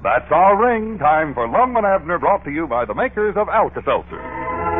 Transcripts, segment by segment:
That's our ring. Time for Lum and Abner, brought to you by the makers of Alka-Seltzer.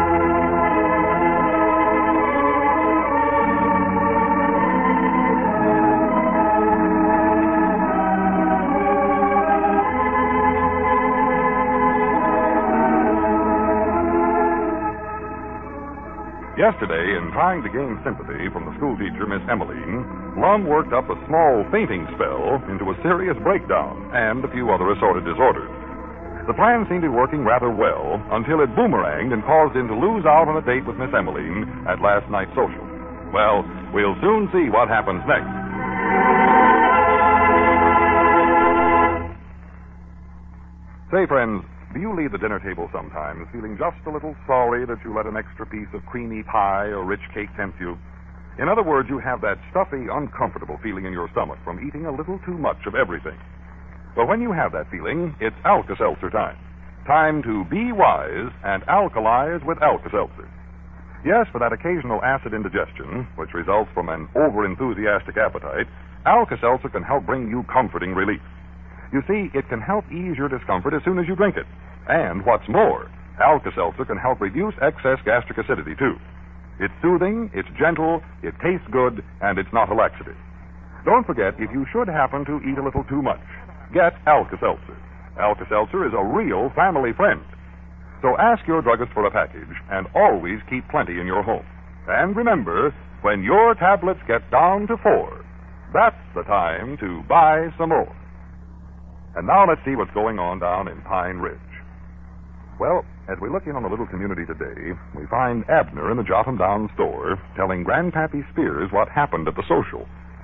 Yesterday, in trying to gain sympathy from the schoolteacher, Miss Emmeline, Lum worked up a small fainting spell into a serious breakdown and a few other assorted disorders. The plan seemed to be working rather well until it boomeranged and caused him to lose out on a date with Miss Emmeline at last night's social. Well, we'll soon see what happens next. Say, friends, do you leave the dinner table sometimes feeling just a little sorry that you let an extra piece of creamy pie or rich cake tempt you? In other words, you have that stuffy, uncomfortable feeling in your stomach from eating a little too much of everything. Well, when you have that feeling, it's Alka-Seltzer time. Time to be wise and alkalize with Alka-Seltzer. Yes, for that occasional acid indigestion, which results from an over-enthusiastic appetite, Alka-Seltzer can help bring you comforting relief. You see, it can help ease your discomfort as soon as you drink it. And what's more, Alka-Seltzer can help reduce excess gastric acidity, too. It's soothing, it's gentle, it tastes good, and it's not a laxative. Don't forget, if you should happen to eat a little too much, get Alka-Seltzer. Alka-Seltzer is a real family friend. So ask your druggist for a package, and always keep plenty in your home. And remember, when your tablets get down to 4, that's the time to buy some more. And now let's see what's going on down in Pine Ridge. Well, as we look in on the little community today, we find Abner in the Jotham Down store telling Grandpappy Spears what happened at the social.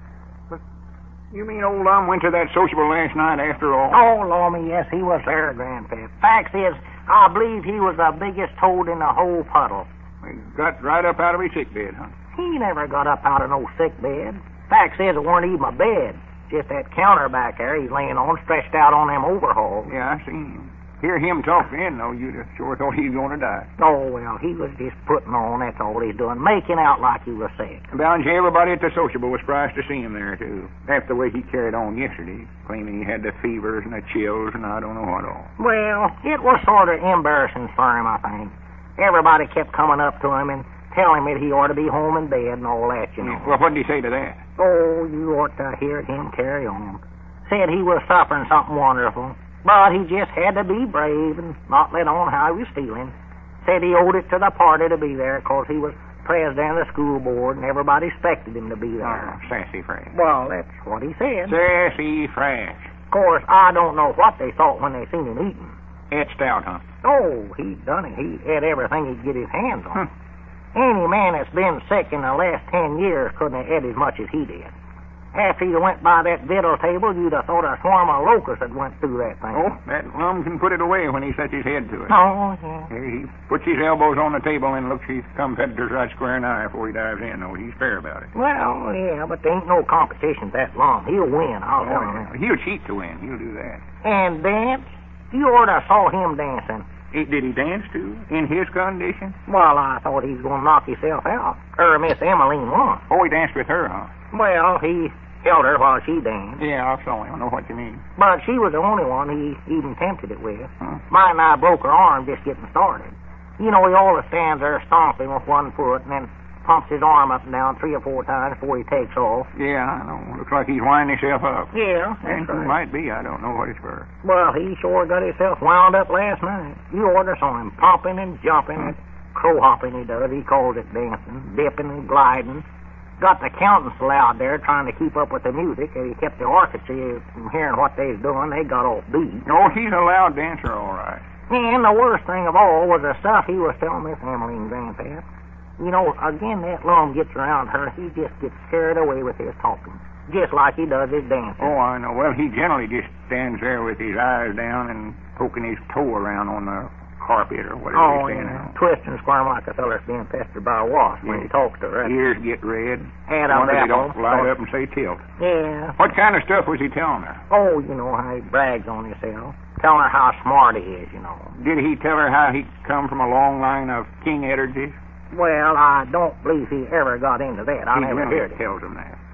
But you mean old Lum went to that sociable last night after all? Oh, Lormy, yes, he was there, Grandpap. Fact is, I believe he was the biggest toad in the whole puddle. He got right up out of his sick bed, huh? He never got up out of no sick bed. Fact is, it weren't even a bed. Just that counter back there he's laying on, stretched out on them overhauls. Yeah, I seen him. Hear him talk then, though, you'd have sure thought he was going to die. Oh, well, he was just putting on, that's all he's doing, making out like he was sick. Bound you everybody at the sociable was surprised to see him there, too. After the way he carried on yesterday, claiming he had the fevers and the chills and I don't know what all. Well, it was sort of embarrassing for him, I think. Everybody kept coming up to him and telling me that he ought to be home in bed and all that, you know. Well, what did he say to that? Oh, you ought to hear him carry on. Said he was suffering something wonderful, but he just had to be brave and not let on how he was feeling. Said he owed it to the party to be there because he was president of the school board and everybody expected him to be there. Oh, sassy fresh. Well, that's what he said. Sassy fresh. Of course, I don't know what they thought when they seen him eating. Ate stout, huh? Oh, he done it. He ate everything he'd get his hands on. Any man that's been sick in the last 10 years couldn't have ate as much as he did. After he went by that victual table, you'd have thought a swarm of locusts had went through that thing. Oh, that Lum can put it away when he sets his head to it. Oh, yeah. He puts his elbows on the table and looks his competitors right square in the eye before he dives in. Oh, he's fair about it. Well, yeah, but there ain't no competition that long. He'll win, I'll tell you that. He'll cheat to win. He'll do that. And dance? You ought to saw him dancing. Did he dance, too, in his condition? Well, I thought he was going to knock himself out. Miss Emmeline won. Oh, he danced with her, huh? Well, he held her while she danced. Yeah, I saw him. I know what you mean. But she was the only one he even tempted it with. Mine and I broke her arm just getting started. You know, he always stands there stomping with one foot and then pumps his arm up and down 3 or 4 times before he takes off. Yeah, I know. Looks like he's winding himself up. Yeah, And that's right. might be. I don't know what it's for. Well, he sure got himself wound up last night. You ought to saw him pumping and jumping and crow hopping he does. He calls it dancing, dipping and gliding. Got the accountants loud there trying to keep up with the music, and he kept the orchestra from hearing what they was doing. They got off beat. Oh, he's a loud dancer, all right. And the worst thing of all was the stuff he was telling Miss Emmeline, Grandpap. You know, again, that Lum gets around her, he just gets carried away with his talking, just like he does his dancing. Oh, I know. Well, he generally just stands there with his eyes down and poking his toe around on the carpet or whatever he's standing on. Twist and squirm like a feller's being pestered by a wasp when he talks to her. Ears get red. Head on Wonder that they don't one. light up and say tilt. Yeah. What kind of stuff was he telling her? Oh, you know how he brags on himself. Telling her how smart he is, you know. Did he tell her how he come from a long line of King Eddards? Well, I don't believe he ever got into that. I He never really heard it. tells him that.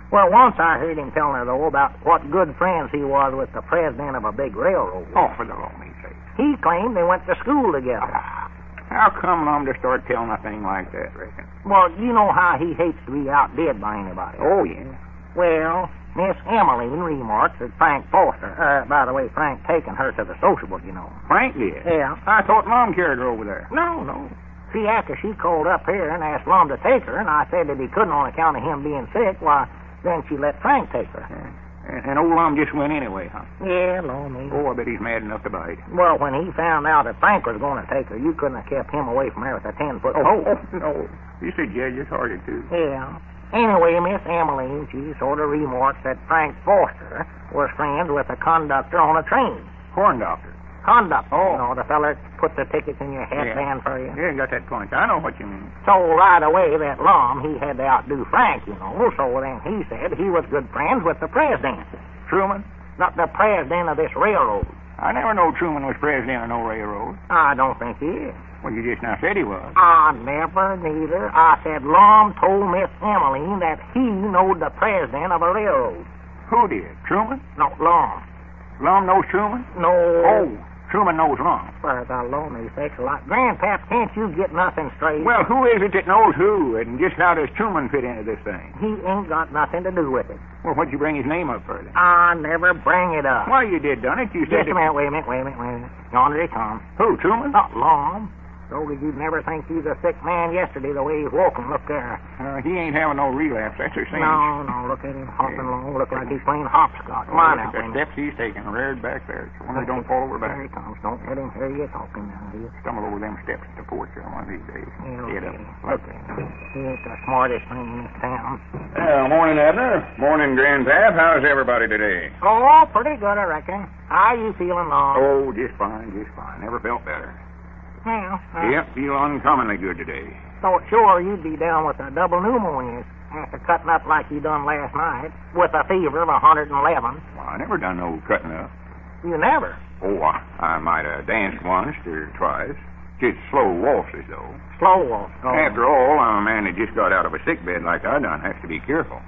Well, once I heard him telling her, though, about what good friends he was with the president of a big railroad. Oh, for the lonely sake. He claimed they went to school together. How come Lum to start telling a thing like that, reckon? Well, you know how he hates to be outdid by anybody. Oh, yeah. Well, Miss Emmeline remarks that Frank Foster, by the way, Frank taking her to the sociable, you know. Frank did? Yeah. I thought Lum carried her over there. No. See, after she called up here and asked Lum to take her, and I said that he couldn't on account of him being sick, why, then she let Frank take her. And old Lum just went anyway, huh? Yeah, Lord me. Oh, I bet he's mad enough to bite. Well, when he found out that Frank was going to take her, you couldn't have kept him away from her with a 10-foot pole. Oh, no. You said Judge is hearted, too. Yeah. Anyway, Miss Emmeline, she sort of remarked that Frank Foster was friends with a conductor on a train. Corn doctor. Conductor. Oh. You know, the feller that put the tickets in your headband for you. Yeah, got that point. I know what you mean. So right away, that Lum, he had to outdo Frank, you know. So then he said he was good friends with the president. Truman? Not the president of this railroad. I never know Truman was president of no railroad. I don't think he is. Well, you just now said he was. I never neither. I said Lum told Miss Emmeline that he knowed the president of a railroad. Who did? Truman? No, Lum. Lum knows Truman? No. Oh, Truman knows Lum. For the lonely sakes alive. Grandpap, can't you get nothing straight? Well, who is it that knows who, and just how does Truman fit into this thing? He ain't got nothing to do with it. Well, what'd you bring his name up for then? I never bring it up. Why, you did, done it. You said Just a minute, wait a minute. Yonder he comes. Who, Truman? Not Lum. So that you'd never think he's a sick man yesterday the way he's walking. Look there. He ain't having no relapse, that's her saying. No, look at him hopping along. Look like he's playing hopscotch. Come on out, the Wayne. steps he's taking, reared back there. So when they don't fall over There back. he comes. Don't let him hear you talking now, do you? Stumble over them steps at the porch there one of these days. Yeah, Get okay. up. Look at him. He ain't the smartest thing in this town. Well, morning, Abner. Morning, Grandpap. How's everybody today? Oh, pretty good, I reckon. How you feeling, Lum? Oh, just fine. Never felt better. Well, Yep, feel uncommonly good today. thought sure you'd be down with a double pneumonia after cutting up like you done last night with a fever of 111. Well, I never done no cutting up. You never. Oh, I might have danced once or twice. Just slow waltzes, though. Slow walk. After all, a man that just got out of a sick bed like I done has to be careful.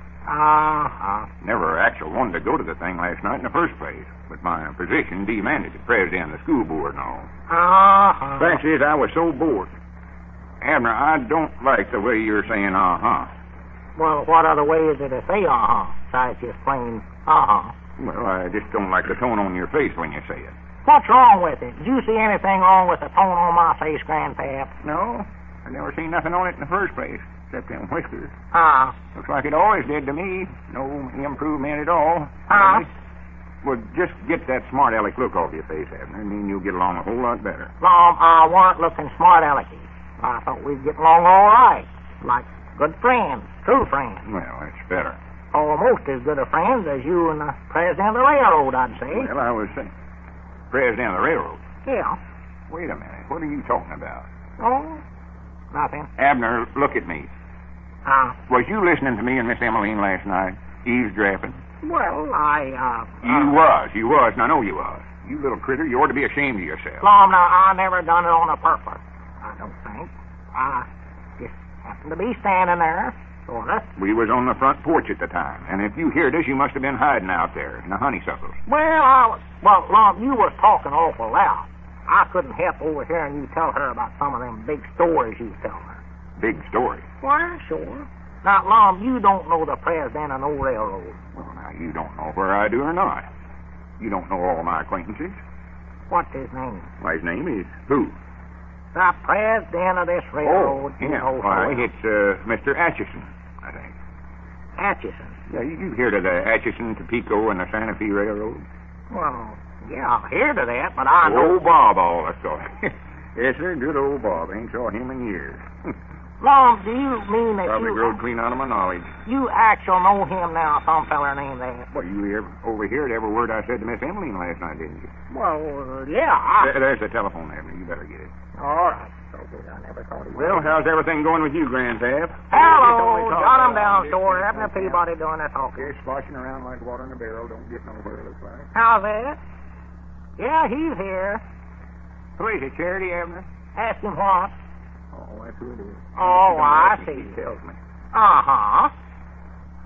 Never actually wanted to go to the thing last night in the first place, but my position demanded it, president of the school board and all. Fact is, I was so bored. Abner, I don't like the way you're saying Well, what other way is it to say besides just plain Well, I just don't like the tone on your face when you say it. What's wrong with it? Did you see anything wrong with the tone on my face, Grandpap? No, I never seen nothing on it in the first place, except them whiskers. Looks like it always did to me. No improvement at all. Well, just get that smart aleck look off your face, Abner, and then you'll get along a whole lot better. Lum, I weren't looking smart alecky. I thought we'd get along all right. Like good friends, true friends. Well, that's better. Almost as good a friends as you and the president of the railroad, I'd say. Well, I was saying, president of the railroad. Yeah. Wait a minute. What are you talking about? Oh, nothing. Abner, look at me. Was you listening to me and Miss Emmeline last night, eavesdropping? Well, You was. Now, I know you was. You little critter, you ought to be ashamed of yourself. Lum, now, I never done it on a purpose. I don't think. I just happened to be standing there, sort of. We was on the front porch at the time, and if you heard us, you must have been hiding out there in the honeysuckles. Well, Lum, you was talking awful loud. I couldn't help overhearing you tell her about some of them big stories you was telling her. Big story. Why, sure. Now, Lum, you don't know the president of no railroad. Well, now, you don't know where I do or not. You don't know all my acquaintances. What's his name? Why, his name is who? The president of this railroad. Yeah. Why, it's Mr. Atchison, I think. Atchison? Yeah, you heard of the Atchison, Topeka, and the Santa Fe Railroad? Well, yeah, I've heard of that, but I know... Old Bob, all I saw. Yes, sir, good old Bob. Ain't saw him in years. Lum, do you mean that Probably growed clean out of my knowledge. You actually know him now, some feller named that? Well, you overheard every word I said to Miss Emmeline last night, didn't you? Well, yeah. There's the telephone, Abner. You better get it. All right. So good. I never thought he would. Well, how's everything going with you, Grandpap? Hello. Got him down, store. Abner Peabody doing that talking. Just sloshing around like water in a barrel. Don't get nowhere, looks like. How's that? Yeah, he's here. Who is it, Charity, Abner? Ask him what? Oh, that's who it is. Oh, I see. He tells me.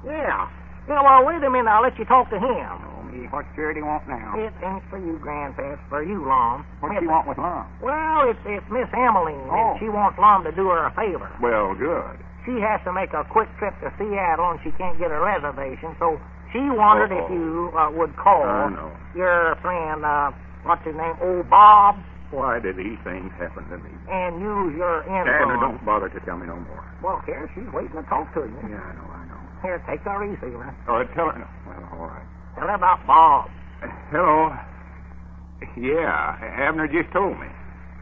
Yeah. Yeah, well, wait a minute. I'll let you talk to him. Oh, me, what's Charity want now? It ain't for you, Grandpa. It's for you, Lum. What she want with Lum? Well, it's Miss Emmeline, and she wants Lum to do her a favor. Well, good. She has to make a quick trip to Seattle, and she can't get a reservation, so she wondered if you would call your friend, what's his name, old Bob. Why did these things happen to me? And use your influence. Dad, don't bother to tell me no more. Well, here, she's waiting to talk to you. Yeah, I know. Here, take the receiver. Oh, tell her. No. Well, all right. Tell her about Bob. Hello. Yeah, Abner just told me.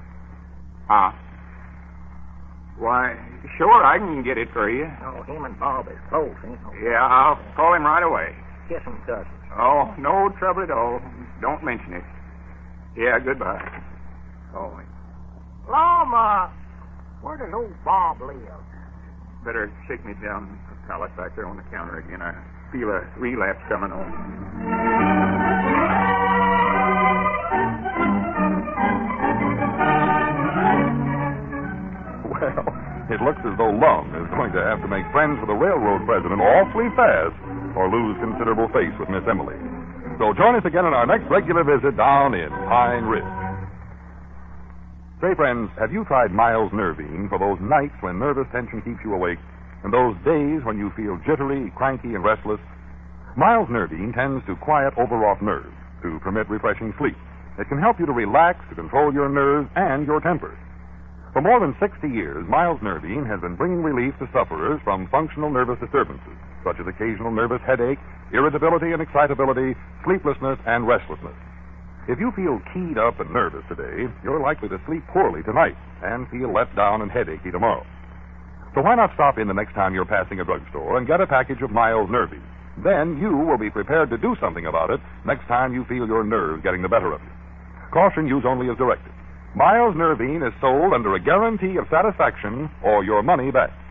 Why, sure, I can get it for you. Oh, him and Bob is close, ain't he? Yeah, I'll call him right away. Kiss him, cousins. Oh, no trouble at all. Don't mention it. Yeah, goodbye. Oh, Lum, where does old Bob live? better shake me down the pallet back there on the counter again. I feel a relapse coming on. Well, it looks as though Lum is going to have to make friends with the railroad president awfully fast or lose considerable face with Miss Emily. So join us again on our next regular visit down in Pine Ridge. Say, friends, have you tried Miles Nervine for those nights when nervous tension keeps you awake and those days when you feel jittery, cranky, and restless? Miles Nervine tends to quiet overwrought nerves to permit refreshing sleep. It can help you to relax, to control your nerves and your temper. For more than 60 years, Miles Nervine has been bringing relief to sufferers from functional nervous disturbances, such as occasional nervous headache, irritability and excitability, sleeplessness, and restlessness. If you feel keyed up and nervous today, you're likely to sleep poorly tonight and feel let down and headachy tomorrow. So why not stop in the next time you're passing a drugstore and get a package of Miles Nervine? Then you will be prepared to do something about it next time you feel your nerves getting the better of you. Caution, use only as directed. Miles Nervine is sold under a guarantee of satisfaction or your money back.